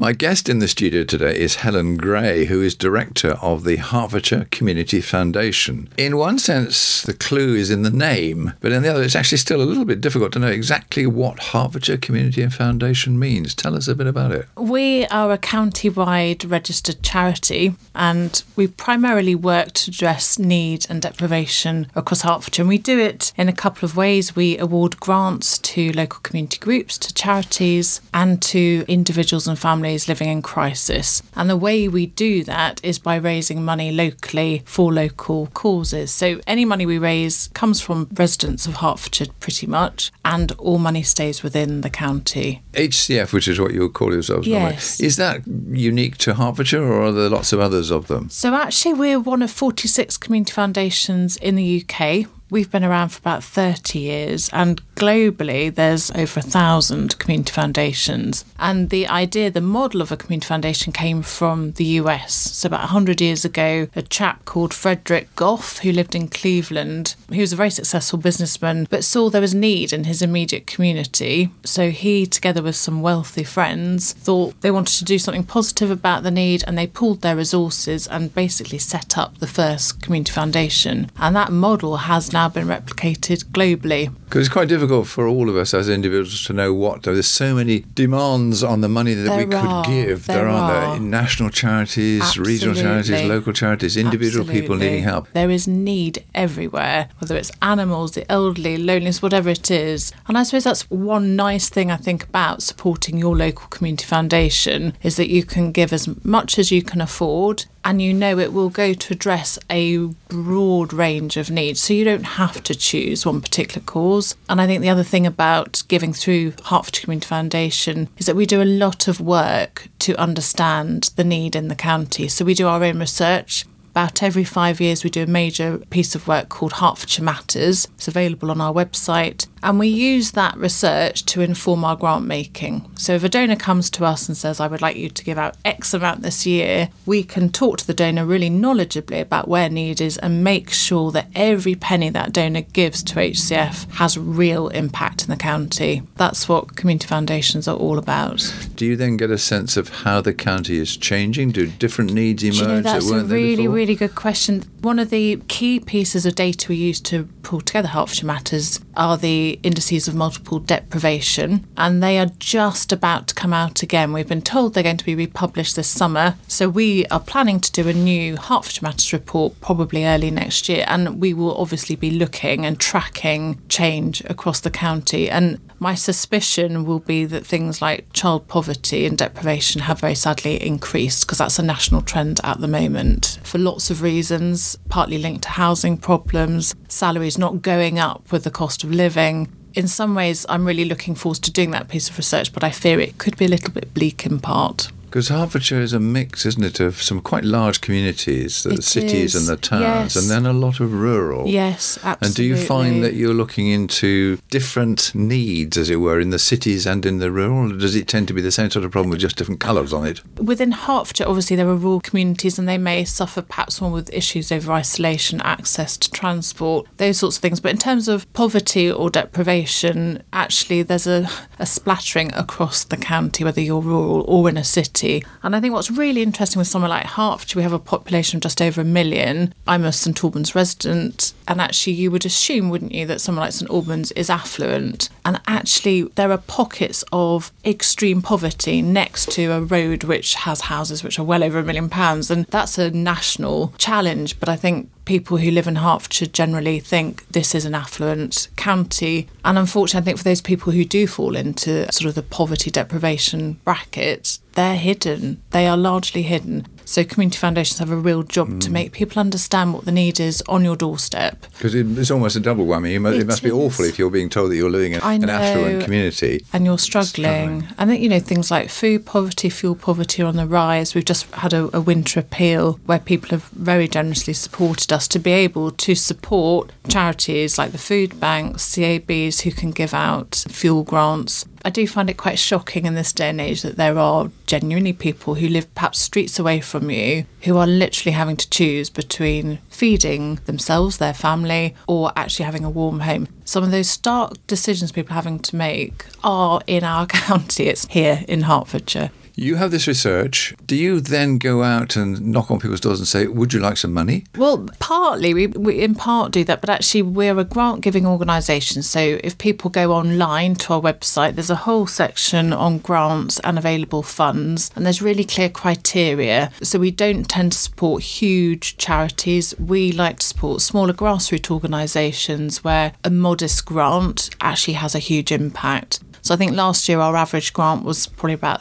My guest in the studio today is Helen Gray, who is director of the Hertfordshire Community Foundation. In one sense, the clue is in the name, but in the other, it's actually still a little bit difficult to know exactly what Hertfordshire Community Foundation means. Tell us a bit about it. We are a county-wide registered charity, and we primarily work to address need and deprivation across Hertfordshire. And we do it in a couple of ways. We award grants to local community groups, to charities, and to individuals and families living in crisis. And the way we do that is by raising money locally for local causes. So any money we raise comes from residents of Hertfordshire pretty much, and all money stays within the county. HCF, which is what you would call yourselves, yes. Is that unique to Hertfordshire, or are there lots of others of them? So actually we're one of 46 community foundations in the UK. We've been around for about 30 years, and globally there's over 1,000 community foundations. And the idea, the model of a community foundation came from the US. So about 100 years ago, a chap called Frederick Goff, who lived in Cleveland, he was a very successful businessman, but saw there was need in his immediate community. So he, together with some wealthy friends, thought they wanted to do something positive about the need, and they pooled their resources and basically set up the first community foundation. And that model has now been replicated globally. Because it's quite difficult for all of us as individuals to know what. There's so many demands on the money that we could give. There are national charities, Absolutely. Regional charities, local charities, individual people needing help. There is need everywhere, whether it's animals, the elderly, loneliness, whatever it is. And I suppose that's one nice thing I think about supporting your local community foundation, is that you can give as much as you can afford, and you know it will go to address a broad range of needs. So you don't have to choose one particular cause. And I think the other thing about giving through Hertfordshire Community Foundation is that we do a lot of work to understand the need in the county. So we do our own research. About every 5 years, we do a major piece of work called Hertfordshire Matters. It's available on our website. And we use that research to inform our grant making. So if a donor comes to us and says, I would like you to give out X amount this year, we can talk to the donor really knowledgeably about where need is and make sure that every penny that donor gives to HCF has real impact in the county. That's what community foundations are all about. Do you then get a sense of how the county is changing? Do different needs emerge that's that weren't there a before? really good question. One of the key pieces of data we use to pull together Hertfordshire Matters are the indices of multiple deprivation, and they are just about to come out again. We've been told they're going to be republished this summer, so we are planning to do a new Hertfordshire Matters report probably early next year, and we will obviously be looking and tracking change across the county. And my suspicion will be that things like child poverty and deprivation have very sadly increased, because that's a national trend at the moment for lots of reasons, partly linked to housing problems, salaries not going up with the cost of living. In some ways, I'm really looking forward to doing that piece of research, but I fear it could be a little bit bleak in part. Because Hertfordshire is a mix, isn't it, of some quite large communities, the cities and the towns, yes. and then a lot of rural. Yes, absolutely. And do you find that you're looking into different needs, as it were, in the cities and in the rural? Or does it tend to be the same sort of problem with just different colours on it? Within Hertfordshire, obviously, there are rural communities, and they may suffer perhaps more with issues over isolation, access to transport, those sorts of things. But in terms of poverty or deprivation, actually, there's a splattering across the county, whether you're rural or in a city. And I think what's really interesting with somewhere like Hertfordshire, we have a population of just over 1 million. I'm a St Albans resident, and actually you would assume, wouldn't you, that someone like St Albans is affluent. And actually there are pockets of extreme poverty next to a road which has houses which are well over £1 million. And that's a national challenge. But I think people who live in Hertfordshire generally think this is an affluent county. And unfortunately, I think for those people who do fall into sort of the poverty deprivation bracket, they're hidden. They are largely hidden. So community foundations have a real job to make people understand what the need is on your doorstep. Because it's almost a double whammy. It must be awful if you're being told that you're living in an affluent community. And you're struggling. I think, things like food poverty, fuel poverty are on the rise. We've just had a winter appeal where people have very generously supported us to be able to support charities like the food banks, CABs who can give out fuel grants. I do find it quite shocking in this day and age that there are genuinely people who live perhaps streets away from you who are literally having to choose between feeding themselves, their family, or actually having a warm home. Some of those stark decisions people are having to make are in our county. It's here in Hertfordshire. You have this research. Do you then go out and knock on people's doors and say, would you like some money? Well, partly, we in part do that, but actually we're a grant-giving organisation. So if people go online to our website, there's a whole section on grants and available funds, and there's really clear criteria. So we don't tend to support huge charities. We like to support smaller grassroots organisations where a modest grant actually has a huge impact. So I think last year our average grant was probably about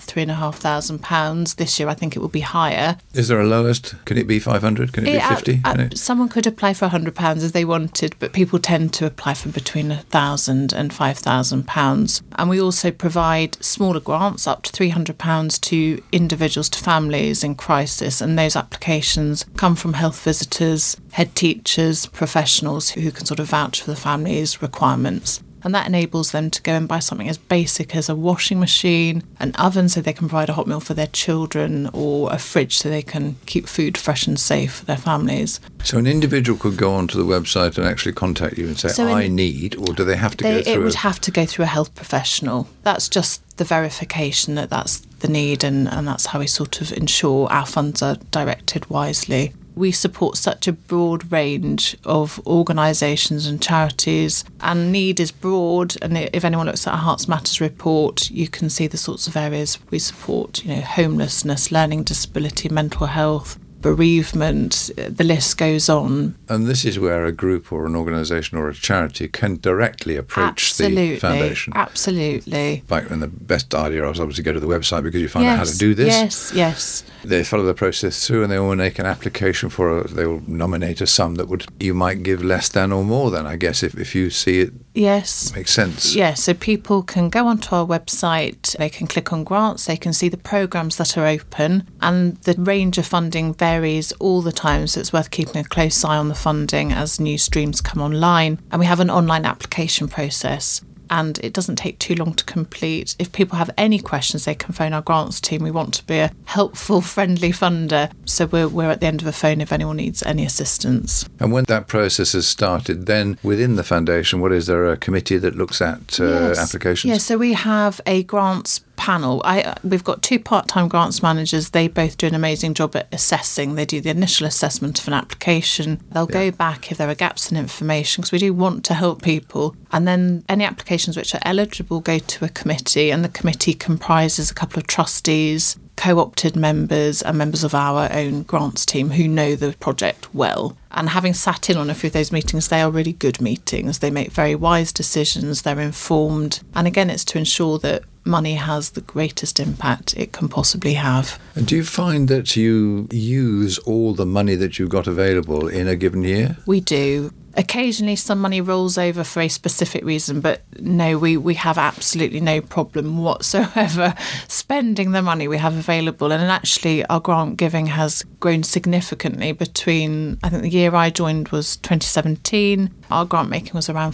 £3,500. This year I think it will be higher. Is there a lowest? Can it be 500? Can it be 50? Someone could apply for £100 if they wanted, but people tend to apply for between £1,000 and £5,000. And we also provide smaller grants up to £300 to individuals, to families in crisis. And those applications come from health visitors, head teachers, professionals who can sort of vouch for the family's requirements. And that enables them to go and buy something as basic as a washing machine, an oven so they can provide a hot meal for their children, or a fridge so they can keep food fresh and safe for their families. So an individual could go onto the website and actually contact you and say, I need, or do they have to go through it would have to go through a health professional. That's just the verification that that's the need, and that's how we sort of ensure our funds are directed wisely. We support such a broad range of organisations and charities, and need is broad. And if anyone looks at our Hearts Matters report, you can see the sorts of areas we support, homelessness, learning disability, mental health, bereavement, the list goes on. And this is where a group or an organisation or a charity can directly approach the foundation. Absolutely. And the best idea is obviously go to the website because you find out how to do this. Yes. They follow the process through and they will make an application they will nominate a sum that you might give less than or more than, I guess, if you see it. Yes. Makes sense. Yes, so people can go onto our website, they can click on grants, they can see the programmes that are open, and the range of funding varies all the time, so it's worth keeping a close eye on the funding as new streams come online. And we have an online application process, and it doesn't take too long to complete. If people have any questions, they can phone our grants team. We want to be a helpful, friendly funder, so we're at the end of the phone if anyone needs any assistance. And when that process has started, then within the foundation, is there a committee that looks at applications? Yes, so we have a grants panel. We've got 2 part-time grants managers. They both do an amazing job at assessing. They do the initial assessment of an application. They'll go back if there are gaps in information, because we do want to help people. And then any applications which are eligible go to a committee, and the committee comprises a couple of trustees, co-opted members and members of our own grants team who know the project well. And having sat in on a few of those meetings, they are really good meetings. They make very wise decisions, they're informed. And again, it's to ensure that money has the greatest impact it can possibly have. And do you find that you use all the money that you've got available in a given year? We do. Occasionally some money rolls over for a specific reason, but no, we have absolutely no problem whatsoever spending the money we have available. And actually our grant giving has grown significantly between, I think the year I joined was 2017. Our grant making was around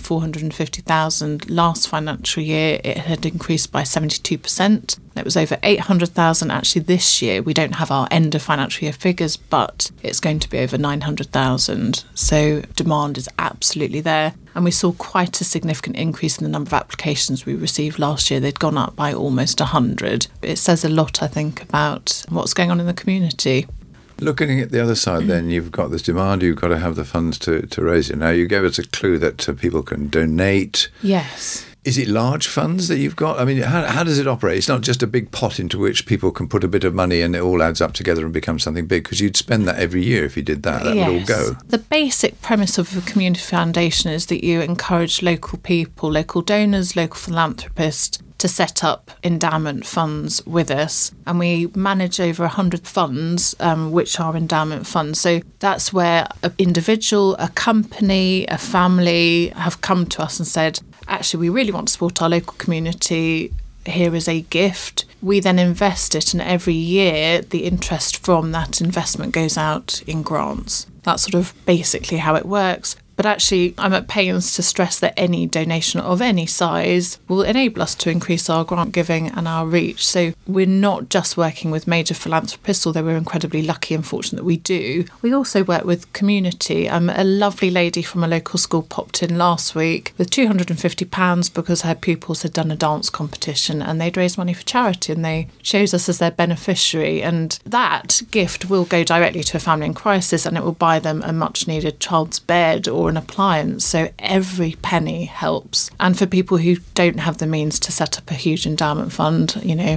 450,000. Last financial year it had increased by 72%. It was over 800,000 actually this year. We don't have our end of financial year figures, but it's going to be over 900,000. So demand is absolutely there. And we saw quite a significant increase in the number of applications we received last year. They'd gone up by almost 100. It says a lot, I think, about what's going on in the community. Looking at the other side then, you've got this demand, you've got to have the funds to raise it. Now, you gave us a clue that people can donate. Yes. Is it large funds that you've got? I mean, how does it operate? It's not just a big pot into which people can put a bit of money and it all adds up together and becomes something big, because you'd spend that every year if you did that. That would all go. The basic premise of a community foundation is that you encourage local people, local donors, local philanthropists to set up endowment funds with us. And we manage over 100 funds, which are endowment funds. So that's where an individual, a company, a family have come to us and said, actually, we really want to support our local community. Here is a gift. We then invest it, and every year the interest from that investment goes out in grants. That's sort of basically how it works. But actually, I'm at pains to stress that any donation of any size will enable us to increase our grant giving and our reach. So we're not just working with major philanthropists, although we're incredibly lucky and fortunate that we do. We also work with community. A lovely lady from a local school popped in last week with £250 because her pupils had done a dance competition and they'd raised money for charity, and they chose us as their beneficiary. And that gift will go directly to a family in crisis, and it will buy them a much needed child's bed or an appliance. So every penny helps. And for people who don't have the means to set up a huge endowment fund,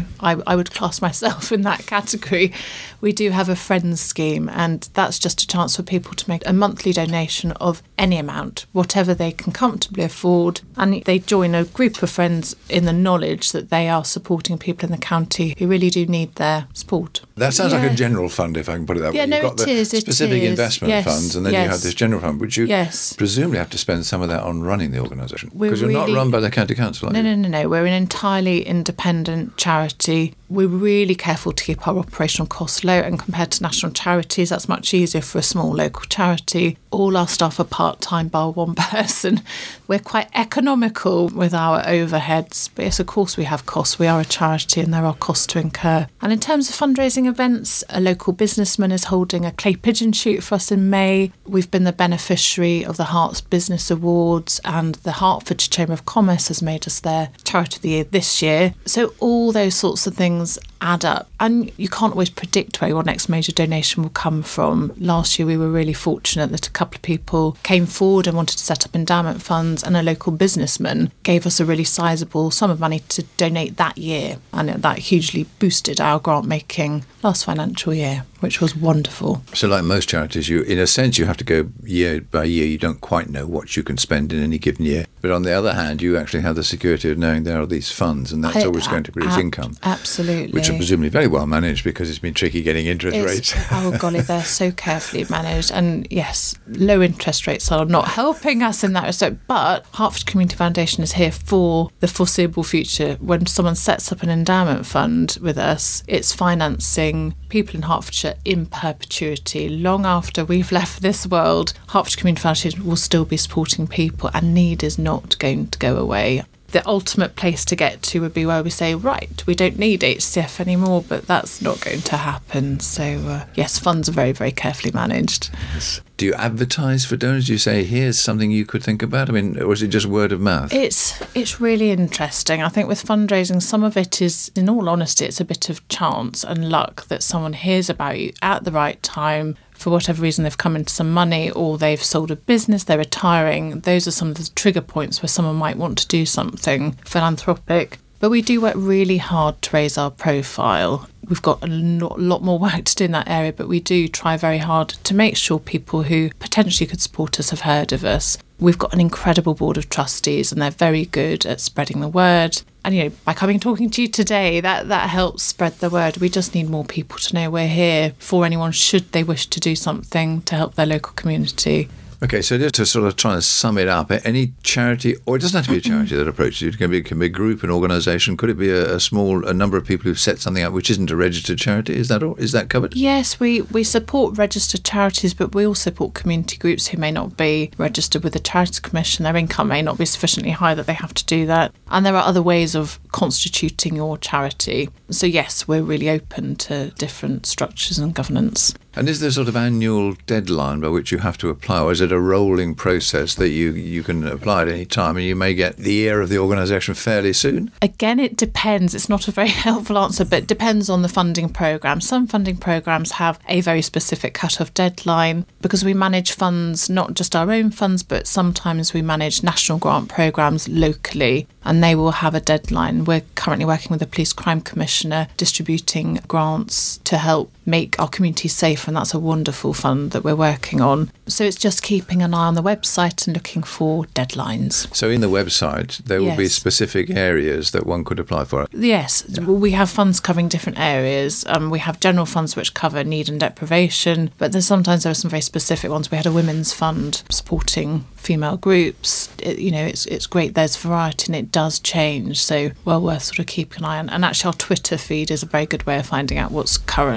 I would class myself in that category. We do have a Friends scheme, and that's just a chance for people to make a monthly donation of any amount, whatever they can comfortably afford. And they join a group of friends in the knowledge that they are supporting people in the county who really do need their support. That sounds like a general fund, if I can put it that way. Yeah, You've got the specific investment funds, and then you have this general fund, which you presumably have to spend some of that on running the organisation. Because you're not run by the county council, are you? No. We're an entirely independent charity. We're really careful to keep our operational costs low, and compared to national charities, that's much easier for a small local charity. All our staff are part-time, bar one person. We're quite economical with our overheads, but yes, of course we have costs. We are a charity and there are costs to incur. And in terms of fundraising events, a local businessman is holding a clay pigeon shoot for us in May. We've been the beneficiary of the Herts Business Awards, and the Hertfordshire Chamber of Commerce has made us their Charity of the Year this year. So all those sorts of things add up, and you can't always predict where your next major donation will come from. Last year we were really fortunate that a couple of people came forward and wanted to set up endowment funds, and a local businessman gave us a really sizable sum of money to donate that year, and that hugely boosted our grant making last financial year, which was wonderful. So like most charities, in a sense you have to go year by year. You don't quite know what you can spend in any given year, but on the other hand you actually have the security of knowing there are these funds, and that's always going to produce income. Absolutely. Which are presumably very well managed, because it's been tricky getting interest rates. Oh golly, they're so carefully managed, and yes, low interest rates are not helping us in that respect, but Hertfordshire Community Foundation is here for the foreseeable future. When someone sets up an endowment fund with us, it's financing people in Hertfordshire in perpetuity. Long after we've left this world, Hertfordshire Community Foundation will still be supporting people, and need is not going to go away. The ultimate place to get to would be where we say, right, we don't need HCF anymore, but that's not going to happen. So, yes, funds are very, very carefully managed. Yes. Do you advertise for donors? Do you say, here's something you could think about? I mean, or is it just word of mouth? It's really interesting. I think with fundraising, some of it is, in all honesty, it's a bit of chance and luck that someone hears about you at the right time. For whatever reason, they've come into some money, or they've sold a business, they're retiring. Those are some of the trigger points where someone might want to do something philanthropic. But we do work really hard to raise our profile. We've got a lot more work to do in that area, but we do try very hard to make sure people who potentially could support us have heard of us. We've got an incredible board of trustees, and they're very good at spreading the word. And, by coming and talking to you today, that helps spread the word. We just need more people to know we're here for anyone should they wish to do something to help their local community. Okay, so just to sort of try and sum it up, any charity, or it doesn't have to be a charity that approaches you, it can be a group, an organisation, could it be a number of people who've set something up which isn't a registered charity? Is that all? Is that covered? Yes, we support registered charities, but we also support community groups who may not be registered with the Charities Commission. Their income may not be sufficiently high that they have to do that. And there are other ways of constituting your charity. So yes, we're really open to different structures and governance. And is there a sort of annual deadline by which you have to apply, or is it a rolling process that you can apply at any time and you may get the ear of the organisation fairly soon? Again, it depends. It's not a very helpful answer, but it depends on the funding programme. Some funding programmes have a very specific cut-off deadline, because we manage funds, not just our own funds, but sometimes we manage national grant programmes locally, and they will have a deadline. We're currently working with the Police Crime Commissioner, distributing grants to help make our community safe, and that's a wonderful fund that we're working on. So it's just keeping an eye on the website and looking for deadlines. So in the website, there will be specific areas that one could apply for? Yes, we have funds covering different areas. We have general funds which cover need and deprivation, but sometimes there are some very specific ones. We had a women's fund supporting female groups. It's great. There's variety and it does change, so well worth sort of keeping an eye on. And actually our Twitter feed is a very good way of finding out what's current.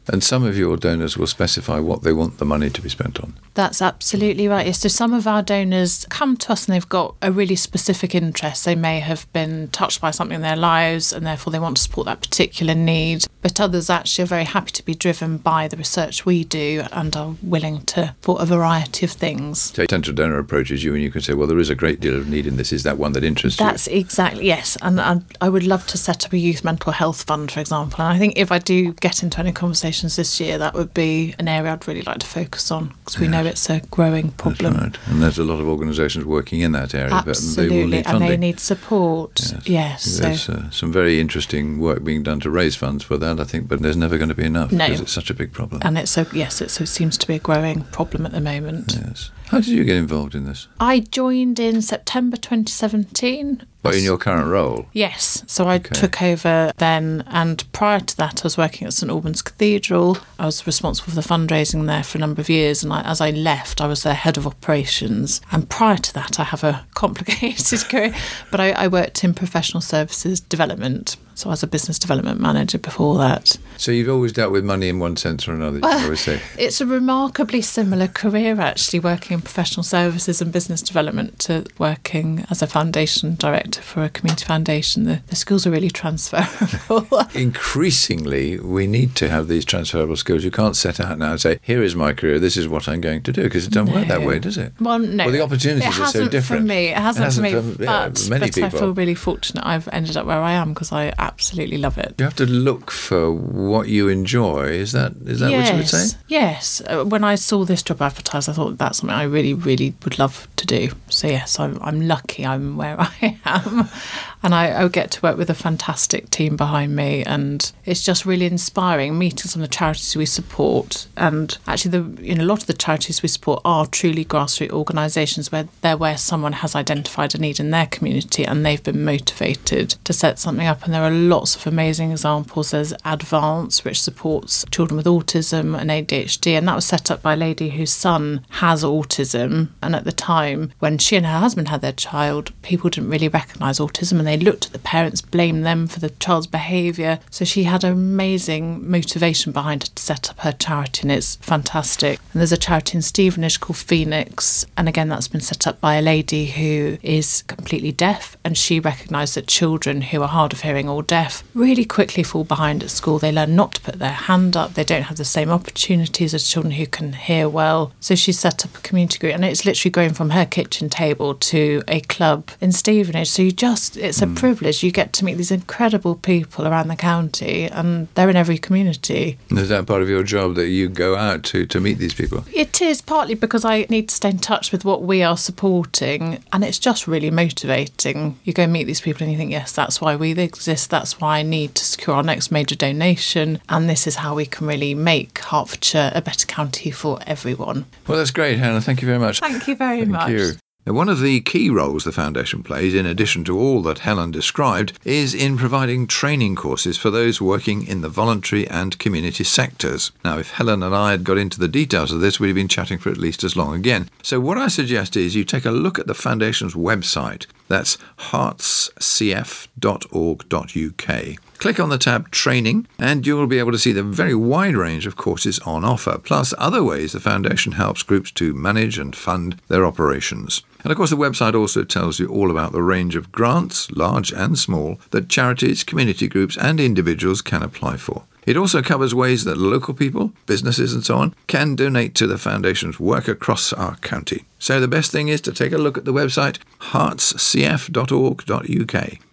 And some of your donors will specify what they want the money to be spent on. That's absolutely right. Yes, so some of our donors come to us and they've got a really specific interest. They may have been touched by something in their lives and therefore they want to support that particular need. But others actually are very happy to be driven by the research we do and are willing to support a variety of things. So a potential donor approaches you and you can say, well, there is a great deal of need in this. Is that one that interests you? That's exactly, yes. And I would love to set up a youth mental health fund, for example. And I think if I do get into any conversations this year, that would be an area I'd really like to focus on because we know it's a growing problem. That's right. And there's a lot of organisations working in that area, absolutely, but they will need funding. And they need support. Yes. There's some very interesting work being done to raise funds for that, I think, but there's never going to be enough because it's such a big problem. And it seems to be a growing problem at the moment. Yes. How did you get involved in this? I joined in September 2017. But in your current role? Yes. So I took over then, and prior to that I was working at St Albans Cathedral. I was responsible for the fundraising there for a number of years, and as I left I was their head of operations. And prior to that I have a complicated career, but I worked in professional services development. So I was a business development manager before that. So you've always dealt with money in one sense or another, you always say? It's a remarkably similar career, actually, working in professional services and business development to working as a foundation director for a community foundation. The skills are really transferable. Increasingly, we need to have these transferable skills. You can't set out now and say, here is my career, this is what I'm going to do, because it doesn't work that way, does it? Well, no. Well, the opportunities are so different. For me. It hasn't for me, but many people. I feel really fortunate I've ended up where I am because I absolutely love it. You have to look for what you enjoy. Is that what you would say? Yes. When I saw this job advertised, I thought that's something I really, really would love to do. So yes, I'm lucky I'm where I am. And I get to work with a fantastic team behind me, and it's just really inspiring meeting some of the charities we support. And actually, a lot of the charities we support are truly grassroots organisations where someone has identified a need in their community and they've been motivated to set something up. And there are lots of amazing examples. There's Advance, which supports children with autism and ADHD, and that was set up by a lady whose son has autism. And at the time, when she and her husband had their child, people didn't really recognise autism, and they looked at the parents, blamed them for the child's behaviour. So she had an amazing motivation behind her to set up her charity, and it's fantastic. And there's a charity in Stevenage called Phoenix, and again that's been set up by a lady who is completely deaf, and she recognised that children who are hard of hearing or deaf really quickly fall behind at school. They learn not to put their hand up, they don't have the same opportunities as children who can hear well. So she set up a community group, and it's literally going from her kitchen table to a club in Stevenage. So it's a privilege. You get to meet these incredible people around the county, and they're in every community. Is that part of your job, that you go out to meet these people? It is, partly because I need to stay in touch with what we are supporting, and it's just really motivating. You go meet these people and you think, yes, that's why we exist, that's why I need to secure our next major donation, and this is how we can really make Hertfordshire a better county for everyone. Well, that's great, Hannah. Thank you very much. Thank you very much. Thank you. Now, one of the key roles the Foundation plays, in addition to all that Helen described, is in providing training courses for those working in the voluntary and community sectors. Now, if Helen and I had got into the details of this, we'd have been chatting for at least as long again. So what I suggest is you take a look at the Foundation's website. That's heartscf.org.uk. Click on the tab Training, and you'll be able to see the very wide range of courses on offer, plus other ways the Foundation helps groups to manage and fund their operations. And of course, the website also tells you all about the range of grants, large and small, that charities, community groups and individuals can apply for. It also covers ways that local people, businesses and so on can donate to the Foundation's work across our county. So the best thing is to take a look at the website heartscf.org.uk.